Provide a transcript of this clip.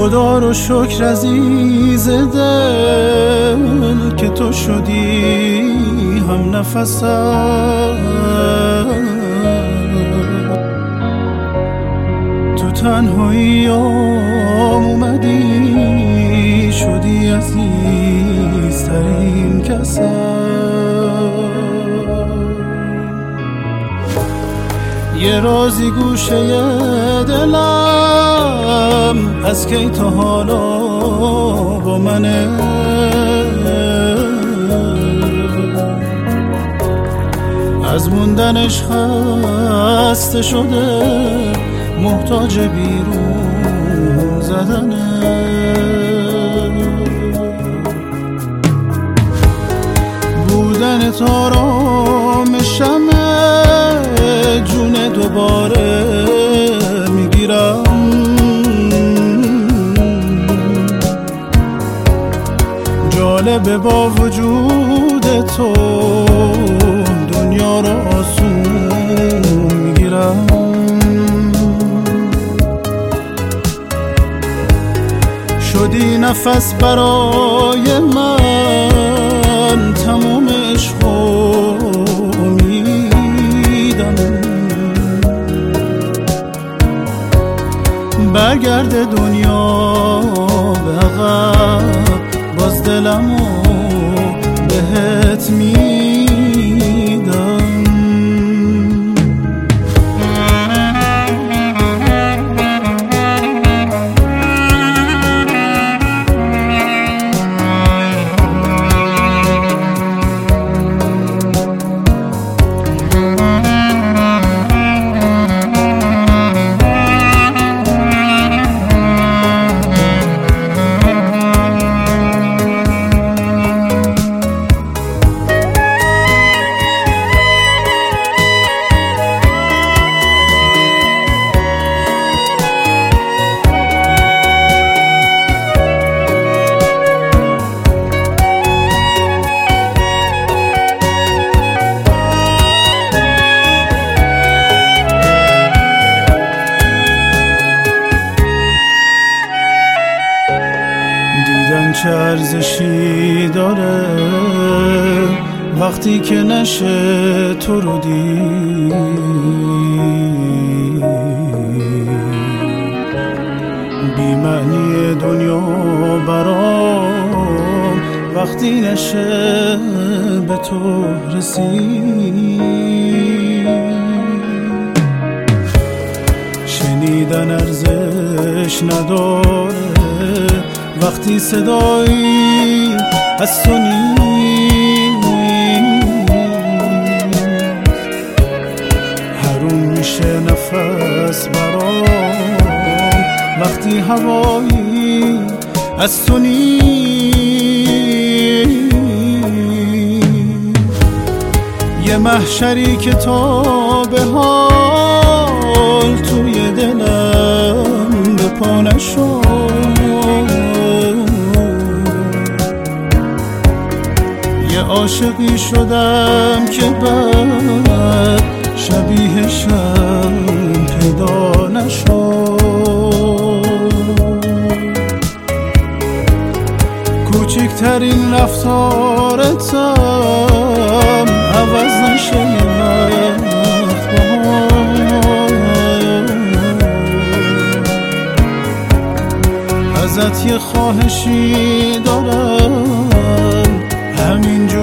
خدا رو شکر عزیز دل که تو شدی هم نفسم، تو تنهایی اومدی شدی عزیزترین کسم. یه رازی گوشه دلم از کی تا حالا با منه، از موندنش خسته شده محتاج بیرون زدنه. بودن تا آرامشمه، جون دوباره میگیرم. جالبه با وجود تو دنیا رو آسون میگیرم. شدی نفس برای من، تموم عشقو میدم. برگرد دنیا به عقب، باز دلمو بهت میدم. دیدن چه ارزشی داره وقتی که نشه تو رو دید. بی معنی دنیا برام وقتی نشه به تو رسید. شنیدن ارزش نداره وقتی صدایی از تو نیست. حروم میشه نفس برام وقتی هوایی از تو نیست. یه محشری که تا به حال توی دلم به پا نشد. یه عاشقی شدم که بعد شبیهشم پیدا نشد. کوچکترین رفتارتم عوض نشه یه وقت ازت یه خواهشی دارم، همینجور